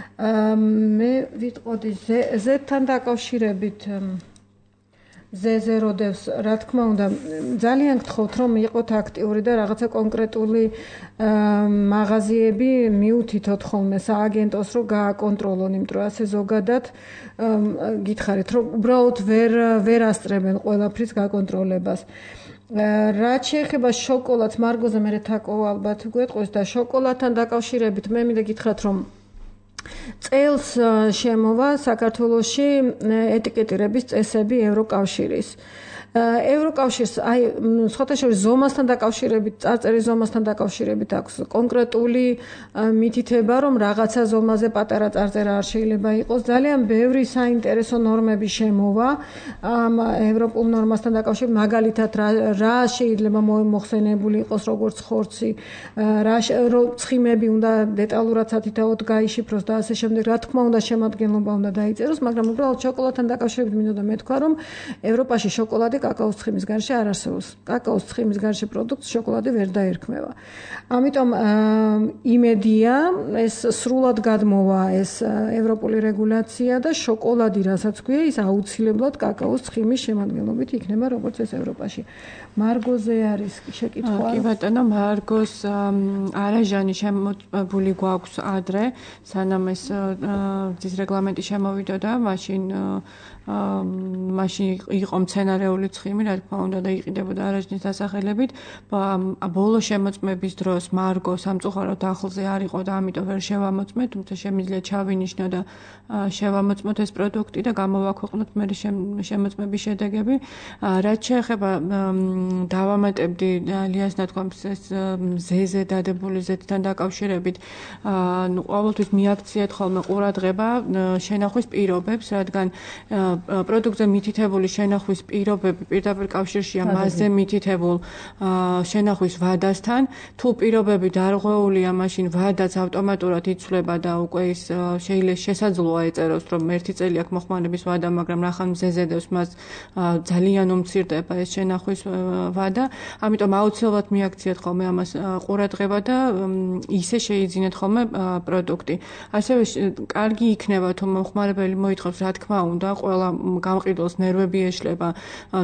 მე ვიტყოდი Z-თან დაკავშირებით ზეზეროდებს, რა თქმა უნდა, ძალიან გთხოვთ, რომ იყოთ აქტიური და რაღაცა კონკრეტული მაღაზიები მიუთითოთ ხოლმე სააგენტოს, რომ გააკონტროლონ, იმიტომ რომ ასე ზოგადად გითხარით, რომ უბრალოდ ვერ ასწრებენ ყველაფრის გაკონტროლებას. რაც შეეხება შოკოლადს, მარგოზე მე თაკო ალბათ გვეტყვის და შოკოლადთან დაკავშირებით მე მინდა გითხრათ, რომ წელს შემოვა საქართველოში ეტიკეტირების წესები ევროკავშირის. ევროკავშირს აი სხვათა შორის ზომასთან დაკავშირებით, წარწერის ზომასთან დაკავშირებით აქვს კონკრეტული მითითება, რომ რაღაცა ზომაზე პატარა წარწერა არ შეიძლება იყოს. ძალიან ბევრი საინტერესო ნორმები შემოვა ამ ევროპულ ნორმასთან დაკავშირებით, მაგალითად რა შეიძლება მოხსენებული იყოს როგორც ხორცი, რა ცხიმები უნდა დეტალურად სათითაოდ გაიშიფროს და ასე შემდეგ. რა თქმა უნდა, შემადგენლობა უნდა დაიწეროს, მაგრამ უბრალოდ შოკოლადთან დაკავშირებით მინდოდა მეთქვა, რომ ევროპაში შოკოლადი კაკაოს ცხიმის გარშე არ არსებობს. კაკაოს ცხიმის გარშე პროდუქტს შოკოლადი ვერ დაერქმევა. ამიტომ იმედია, ეს სრულად გადმოვა ეს ევროპული რეგულაცია და შოკოლადი, რასაც ქვია, ის აუცილებლად კაკაოს ცხიმის შემადგენლობით იქნება, როგორც ეს ევროპაში. მარგოზე არის შეკითხვა. კი ბატონო, მარგოს არაჟანი შემოწმებული გვაქვს ადრე, სანამ ეს რეგლამენტი შემოვიდოდა, მაშინ იყო მცენარეული ცხიმი, რა თქმა უნდა და იყიდებოდა არაჟნის დასახელებით. ბოლო შემოწმების დროს მარგო სამწუხაროდ ახლზე არ იყო და ამიტომ ვერ შევამოწმეთ, თუმცა შემიძლია ჩავინიშნო და შევამოწმოთ ეს პროდუქტი და გამოვაქვეყნოთ მე შემოწმების შედეგები. რაც შეეხება დავამატებდი ლიას ნათქვამს ეს ზეზე დადებული ზეთთან დაკავშირებით, ყოველთვის მიაქციეთ ხოლმე ყურადღება შენახვის პირობებს, რადგან პროდუქტზე მითითებული შენახვის პირობები პირდაპირ კავშირშია მასზე მითითებულ შენახვის ვადასთან. თუ პირობები დარღვეულია, მაშინ ვადაც ავტომატურად იცვლება და უკვე ის შეიძლება შესაძლოა ეწეროს, რომ 1 წელი აქვს მოხმარების ვადა, მაგრამ რახან მზეზედებს მას ძალიან უმცირდება ეს შენახვის ვადა. ამიტომ აუცილებლად მიაქციეთ ხოლმე ამას ყურადღება და ისე შეიძინეთ ხოლმე პროდუქტი. ასევე კარგი იქნება თუ მომხმარებელი მოითხოვს, რა თქმა უნდა, ყველა გამყიდველს ნერვები ეშლება,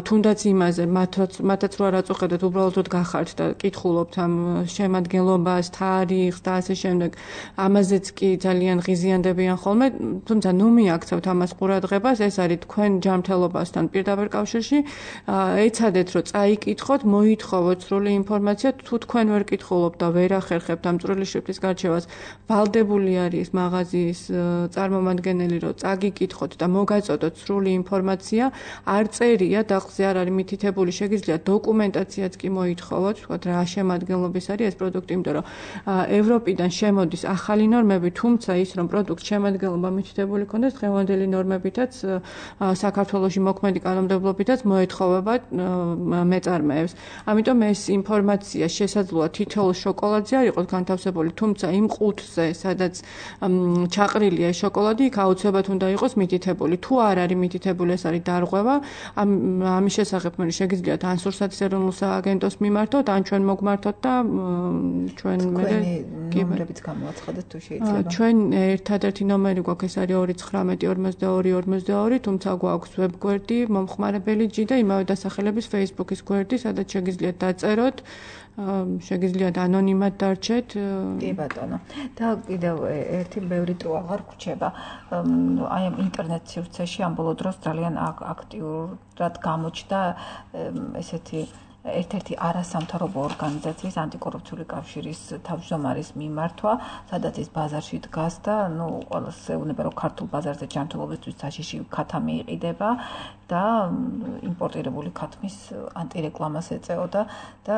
თუნდაც იმაზე მათაც რო არ აწუხებდეთ, უბრალოდ გახართ და კითხულობთ ამ შემადგენლობას, თარიღს და ასე შემდეგ. ამაზეც კი ძალიან ღიზიანდებიან ხოლმე, თუმცა ნუ მიაქცევთ ამას ყურადღებას, ეს არის თქვენ ჯანმრთელობასთან პირდაპირ კავშირში. ეცადეთ, რომ წაიკითხოთ, მოითხოვოთ სრული ინფორმაცია, თუ თქვენ ვერ კითხულობთ და ვერ ახერხებთ ამ წვრილი შრიფტის გარჩევას, ვალდებული არის მაღაზიის წარმომადგენელი, რომ წაგიკითხოთ და მოგაწოდოთ სრული ინფორმაცია. არ წერია, დაღზე არ არის მითითებული, შეგიძლიათ დოკუმენტაციაც კი მოითხოვოთ, ვთქვათ, რა შემადგენლობის არის ეს პროდუქტი, იმიტომ რომ ევროპიდან შემოდის ახალი ნორმები, თუმცა ის რომ პროდუქტ შემადგენლობა მითითებული ქონდეს, დღევანდელი ნორმებითაც საქართველოში მოქმედი კანონმდებლობითაც მოეთხოვება მეწარმეებს. ამიტომ ეს ინფორმაცია შესაძლოა თითოეულ შოკოლადზე არ იყოს განთავსებული, თუმცა იმ ყუთზე, სადაც ჩაყრილია ეს შოკოლადი, იქ აუცილებლად უნდა იყოს მითითებული. თუ არ არის მითითებული, ეს არის დარღვევა. ამის შესახებ მე შეგიძლიათ ან სურსათის ეროვნულ სააგენტოს მიმართოთ, ან ჩვენ მოგმართოთ და ჩვენ მე ნომერებიც გამოაცხადეთ თუ შეიძლება. ჩვენ ერთადერთი ნომერი გვაქვს, ეს არის 2924242, თუმცა გვაქვს ვებგვერდი, მომხმარებელი ჯი და იმავე დასახელების Facebook-ის გვერდი, სადაც შეგიძლიათ დაწეროთ, შეგიძლიათ ანონიმად დარჩეთ. კი ბატონო. და კიდევ ერთი ბევრი დრო აღარ გვრჩება. აი ამ ინტერნეტ სივრცეში ამ ბოლო დროს ძალიან აქტიურად გამოჩნდა ესეთი ერთ-ერთი არასამთავრობო ორგანიზაციის ანტიკორუფციული კავშირის თავმჯდომარის მიმართვა, სადაც ის ბაზარში დგას და ყველას ეუბნება, რომ ქართულ ბაზარზე ჯანმრთელობისთვის საშიში ქათა მიიყიდება და იმპორტირებული ქათმის ანტირეკლამას ეწეოდა და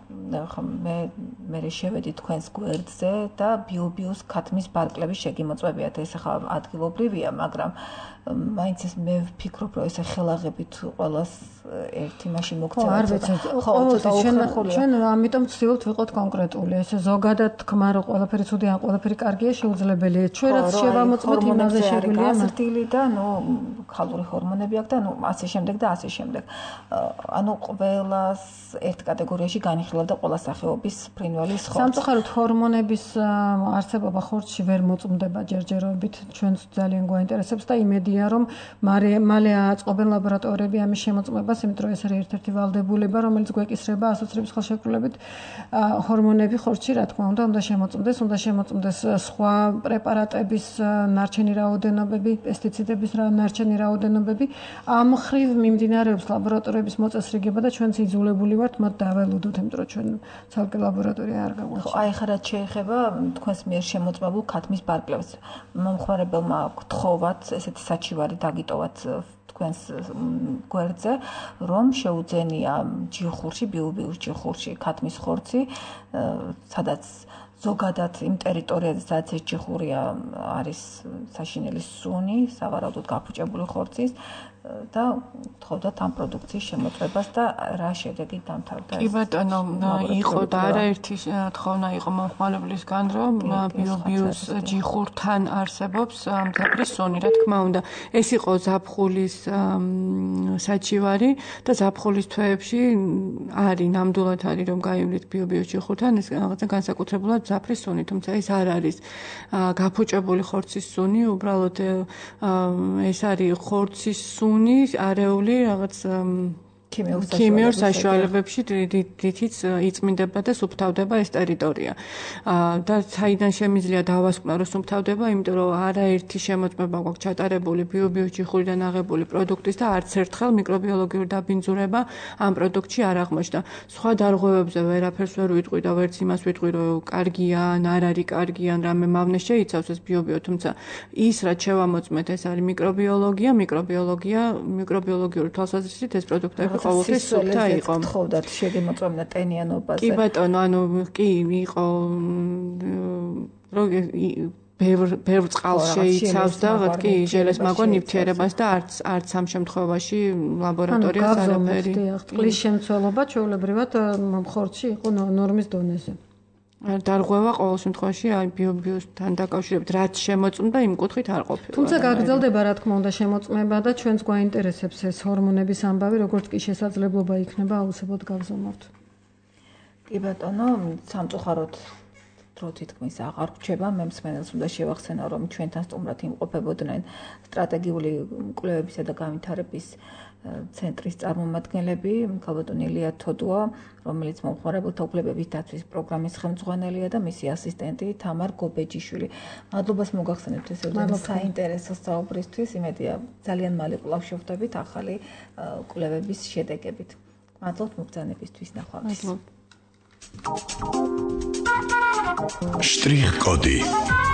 მე შევედი თქვენს გვერდზე და ბიუბიუს ქათმის ბარკლების შეგიმოწმებიათ. ეს ახლა ადგილობრივია, მაგრამ მაინც ეს მე ვფიქრობ, რომ ესე ხელაღებით ყველას ერთი მაშინ მოგწევა. ჩვენ ამიტომ ვცდილობთ ვიყოთ კონკრეტული. ესე ზოგადად თქმა, რომ ყველაფერი ცუდი ან ყველაფერი კარგია შეუძლებელია. ჩვენ რაც შევამოწმოთ იმაზე შეგვიძლია გაზრდილი და ქალური ჰორმონები აქვს და ასე შემდეგ და ასე შემდეგ. ყველას ერთ კატეგორიაში განიხილავდა ყველა სახეობის ფრინველის ხორცი. სამწუხაროდ ჰორმონების არსებობა ხორცში ვერ მოწმდება ჯერჯერობით. ჩვენც ძალიან გვაინტერესებს და იმედია, რომ მალე აწყობენ ლაბორატორიები ამის შემოწმებას, იმიტომ რომ ეს არის ერთ-ერთი ვალდებულება, რომელიც გვეკისრება ასოცირების ხელშეკრულებით. ჰორმონები ხორცში, რა თქმა უნდა შემოწმდეს სხვა პრეპარატების ნარჩენი რაოდენობები, პესტიციდების ნარჩენი რაოდენობები. ამ ხრივ მიმდინარეობს ლაბორატორიების მოწესრიგება და ჩვენც იძულებული ვართ მათ დაველოდოთ, იმიტომ რომ ჩვენ ცალკე ლაბორატორია არ გაგვაჩნია. აი ხა რაც შეეხება თქვენს მიერ შემოწმებულ ქათმის ბარკლებს. მომხმარებელმა გთხოვათ ესეთი საჩივარი დაგიტოვათ თქვენს გვერდზე, რომ შეუძენია ჯიხურში, ბიუბიუს ჯიხურში ქათმის ხორცი, სადაც ზოგადად იმ ტერიტორიაზე, სადაც ეს ჯიხურია არის საშინელი სუნი, სავარაუდოდ გაფუჭებული ხორცის და თხოვდათ ამ პროდუქციის შემოწმებას და რა შედეგი დამთავრდა. კი ბატონო, იყო და არაერთი თხოვნა იყო მომხმარებლისგან, რომ ბიუბიუს ჯიხურთან არსებობს მძაფრის სუნი, რა თქმა უნდა. ეს იყო ზაფხულის საჩივარი და ზაფხულის თვეებში არის ნამდვილად არის რომ გაივლით ბიუბიუს ჯიხურთან, ეს რაღაცა განსაკუთრებულად მძაფრის სუნი, თუმცა ეს არ არის გაფუჭებული ხორცის სუნი, უბრალოდ ეს არის ხორცის სუნი, არეული რაღაც ქიმიურ საშუალებებში რითიც იწმინდება და სუფთავდება ეს ტერიტორია. და საიდან შემიძლია დავასკვნა, რომ სუფთავდება, იმიტომ რომ არაერთი შემოწმება გვაქვს ჩატარებული ბიუბიუს ჯიხურიდან აღებული პროდუქტის და არც ერთხელ მიკრობიოლოგიური დაბინძურება ამ პროდუქტში არ აღმოჩნდა. სხვა დარღვევებზე ვერაფერს ვერ ვიტყვი და ვერც იმას ვიტყვი, რომ კარგია ან არ არის კარგი ან რამე მავნე შეიცავს ეს ბიუბიო, თუმცა ის რაც შევამოწმეთ, ეს არის მიკრობიოლოგიური თვალსაზრისით ეს პროდუქტები ყოველთვის სუფთა იყო. გთხოვდათ შეგემოწმებინა ტენიანობაზე. კი ბატონო, კი იყო ბევრ წყალს შეიცავს და კი ჟელეს მაგვა ნივთიერებას და არც ამ შემთხვევაში ლაბორატორიას არაფერი. წყლის შემცველობა ჩვეულებრივად ხორცში იყო ნორმის დონეზე. დარღვევა ყოველ შემთხვევაში აი ბიუბიუსთან დაკავშირებით რაც შემოწმდა იმ კუთხით არ ყოფილა. თუმცა გაგრძელდება რა თქმა უნდა შემოწმება და ჩვენს გვაინტერესებს ეს ჰორმონების ამბავი, როგორც კი შესაძლებლობა იქნება აუცილებლად გავზომავთ. კი ბატონო, სამწუხაროდ დრო თითქმის აღარ რჩება. მე მსმენელს უნდა შევახსენო, რომ ჩვენთან სტუმრად იმყოფებოდნენ სტრატეგიული კვლევებისა და განვითარების ცენტრის წარმომადგენლები, ქალბატონი ილია თოდუა, რომელიც მომხმარებელთა უფლებების დაცვის პროგრამის ხელმძღვანელია და მისი ასისტენტი თამარ გობეჯიშვილი. მადლობას მოგახსენებთ ესეულო საინტერესო საუბრისთვის. იმედია ძალიან მალე კვლავ შევხვდებით ახალი კვლევების შედეგებით. მადლობთ მოგზაურობისთვის ნახვამდის. Штрих-коды.